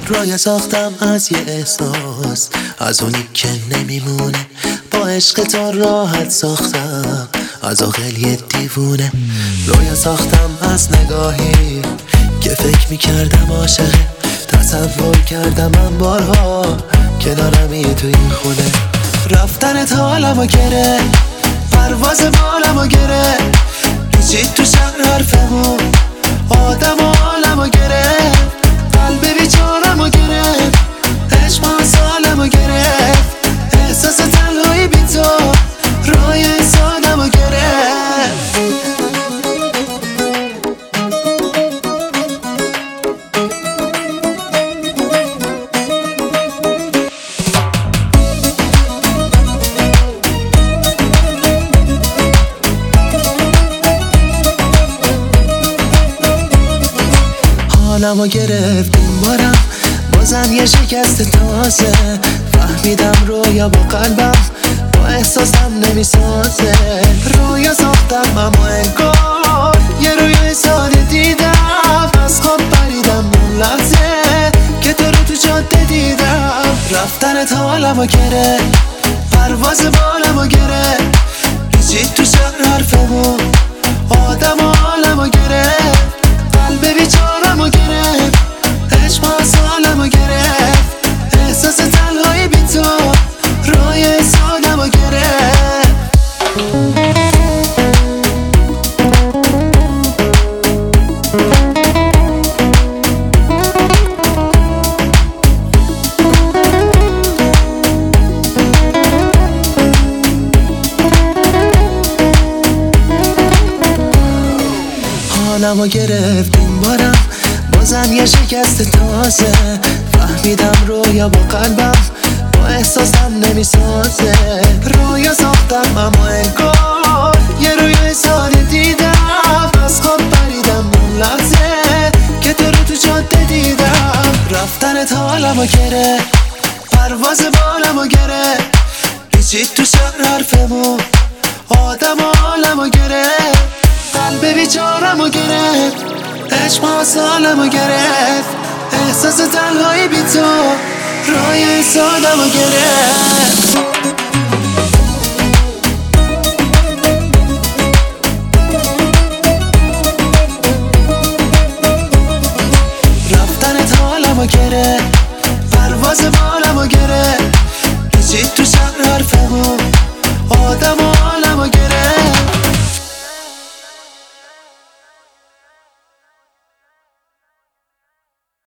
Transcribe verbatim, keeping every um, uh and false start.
رویا ساختم از یه احساس، از اونی که نمیمونه. با عشق تو راحت ساختم از عاقل یه دیوونه. رویا ساختم از نگاهی که فکر میکردم عاشقه. تصور کردم من بارها کنارمی تو این خونه. رفتنت حالمو گره، پرواز بالمو گره. پیچید تو شهر حرفمون، آدم و حالمو گره. قلب بیچارمو گرفت، عشق ما سالمو گرفت. احساس تنهایی بی تو رای سادمو گرفت. حالمو گرفت این بارم، بازم یه شکست تازه. فهمیدم رویا با قلبم با احساسم نمیسازه. رویا ساختم اما انگار یه رویای ساده دیدم. از خواب پریدم اون لحظه که تو رو تو جاده دیدم. رفتنت حالمو گرفت، پرواز بالمو گرفت. پیچید تو شهر حرفمون، آدم و حالمو گرفت. قلب بیچارمو گرفت، عشق ما سالمو گرفت. احساس تنهایی بی تو رای سادمو گرفت. حالمو گرفت این بارم، بازم یه شکست تازه. فهمیدم رویا با قلبم با احساسم نمیسازه. رویا ساختم اما انگار یه رویای ساده دیدم. از خواب پریدم اون لحظه که تو رو تو جاده دیدم. رفتنت حالمو گرفت، پرواز بالمو گرفت. پیچید تو شهر حرفمون، آدم و حالمو گرفت. قلب بیچارمو گرفت، عشق ما سالمو گرفت. احساس تنهایی بی تو رای سادمو گرفت.